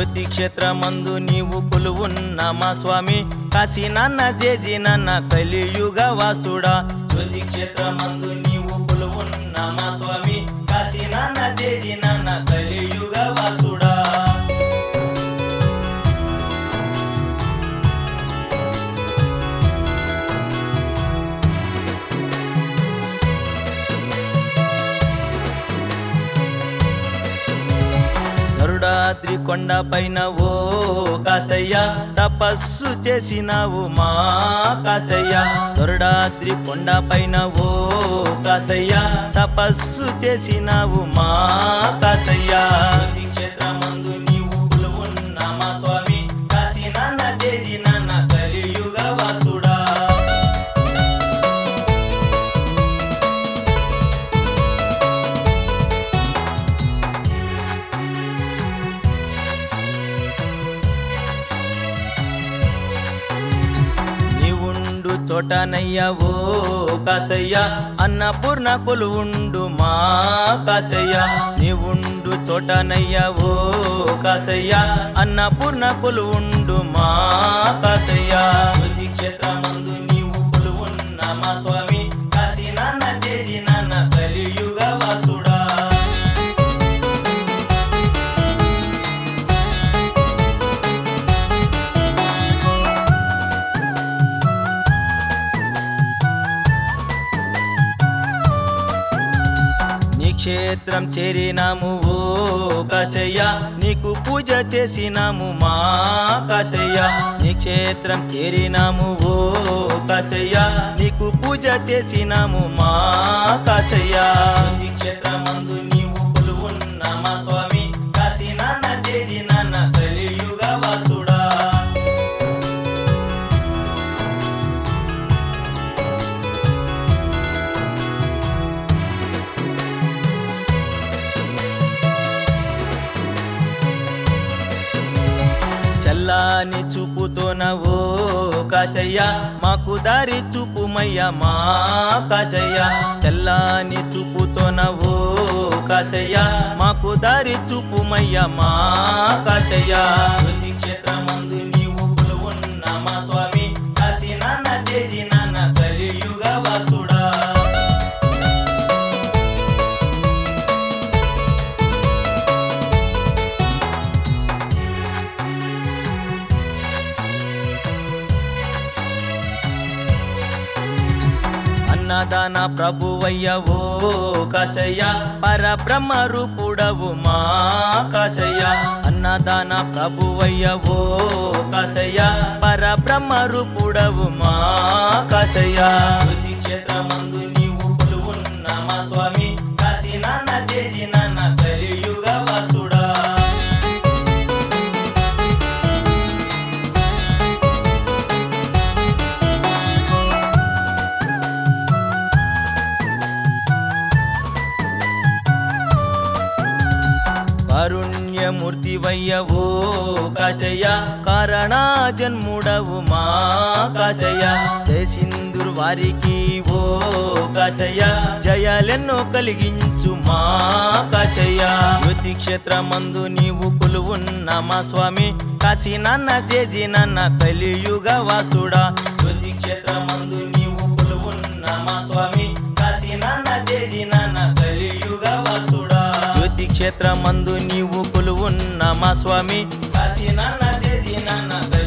జ్యోతి క్షేత్రమందు నీవు కొలువున్న మా స్వామి కాశీ నాన్న జేజీ నాన్న కలియుగ వాస్తుడా జ్యోతి క్షేత్రమందు నీవు కొలువున్న మా స్వామి కాశీ నాన్న జేజీ నాన్న కలియుగ వాసుడా గరుడాద్రి కొండ పైన ఓ కాశయ్య తపస్సు చేసినావు మా కాశయ్య గరుడాద్రి కొండ పైన ఓ కాశయ్య తపస్సు చేసినావు మా కాశయ్య జ్యోతి క్షేత్రమందు నీవు కొలువున్న మా స్వామి కాశీ నాన్న జేజీ నాన్న కలియుగ వాసుడా చోటనయ్యా ఓ కాశయ్య అన్నపూర్ణ కొలువుండు మా కాశయ్య నీవుండు చోటనయ్యా ఓ కాశయ్య అన్నపూర్ణ కొలువుండు మా కాశయ్య జ్యోతి క్షేత్రమందు నీవు కొలువున్న మా స్వామి కాశీ నాన్న జేజీ నాన్న కలియుగ వాసుడా క్షేత్రం చేరినాము ఓ కాశయ్య నీకు పూజ చేసినాము మా కాశయ్య నీ క్షేత్రం చేరినాము ఓ కాశయ్య నీకు పూజ చేసినాము మా కాశయ్య నీ క్షేత్రమందు నీవు కొలువున్న మా స్వామి కాశీ నాన్న జేజీ నాన్న కలియుగ వాసుడా చల్లాని చూపుతోన ఓ కాశయ్య మాకు దారి చూపుమయ్య మా కాశయ్య చల్లాని చూపుతోన ఓ కాశయ్య మాకు దారి చూపుమయ్య మా కాశయ్య జ్యోతి క్షేత్రమందు నీవు కొలువున్న మా స్వామి కాశీ నాన్న జేజీ నాన్న కలియుగ వాసుడా అన్నదాన ప్రభువయ్య ఓ కాశయ్య పరబ్రహ్మ రూపుడవు మా కాశయ్య అన్నదాన ప్రభువయ్య ఓ కాశయ్య పరబ్రహ్మ రూపుడవు మా కాశయ్య జ్యోతి క్షేత్రమందు నీవు కొలువున్న మా స్వామి కాశీ నాన్న జేజీ నాన్న కలియుగ వాసుడా కారుణ్యమూర్తివయ్య ఓ కాశయ్య కారణ జన్ముడవు మా కాశయ్య జయసింధురు వారికి ఓ కాశయ్య జయాలెన్నో కలిగించు మా కాశయ్య జ్యోతి క్షేత్రమందు నీవు కొలువున్న మా స్వామి కాశీ నాన్న జేజీ నాన్న కలియుగ వాసుడా జ్యోతి క్షేత్రమందు నీవు కొలువున్న మా స్వామి కాశీ నాన్న జేజీ నాన్న కలియుగ వాసుడా జ్యోతి క్షేత్రమందు నీవు కొలువున్న మా స్వామి కాశీ నాన్న జేజీ నాన్న